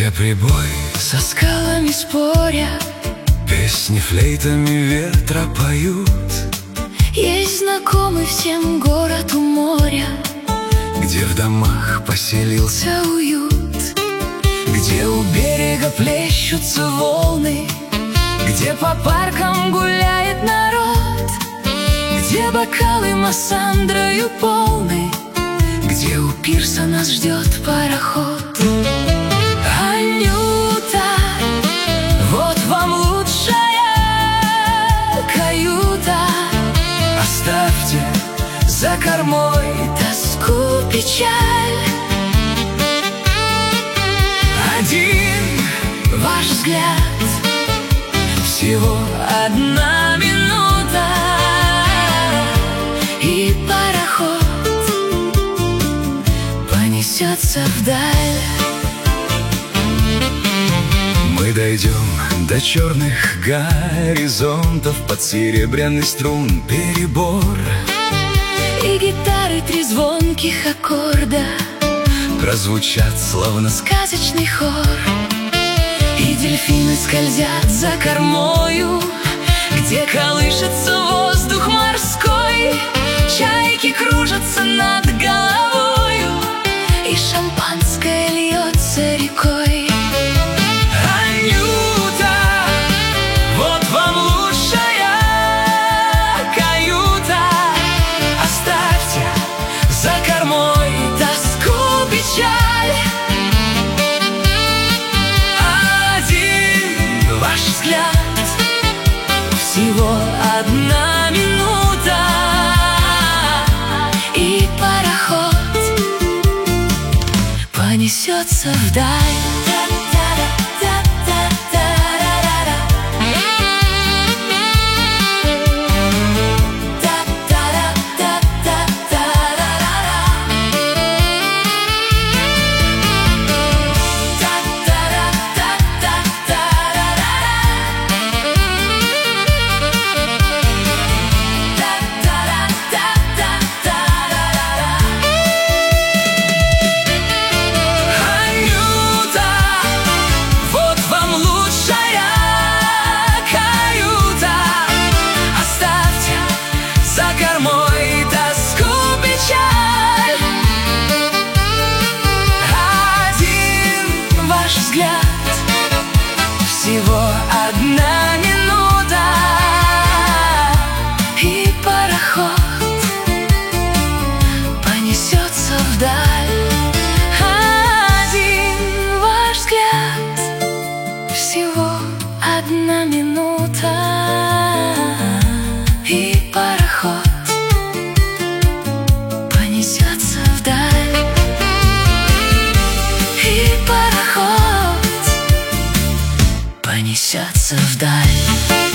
где прибой со скалами споря, песни флейтами ветра поют. есть знакомый всем город у моря, где в домах поселился уют, где у берега плещутся волны, где по паркам гуляет народ, где бокалы массандрою полны, где у пирса нас ждет пароход. Анюта, вот вам лучшая каюта. оставьте за кормой Тоску, печаль, один ваш взгляд, всего одна минута, и пароход понесется вдаль. мы дойдем до черных горизонтов, под серебряный струн перебор, И гитары три звонких аккорда прозвучат словно сказочный хор. И дельфины скользят за кормою, где колышется воздух морской. Чайки кружатся над головою, и шампанское льется рекой. Анюта, вот вам лучшая каюта. Оставьте за кормой тоску, печаль, Один ваш взгляд, всего одна минута, и пароход понесется вдаль. Мой тоску, печаль, один ваш взгляд, всего одна минута, и пароход понесется вдаль. Один ваш взгляд, всего одна минута, и пароход понесется вдаль, и пароход понесется вдаль.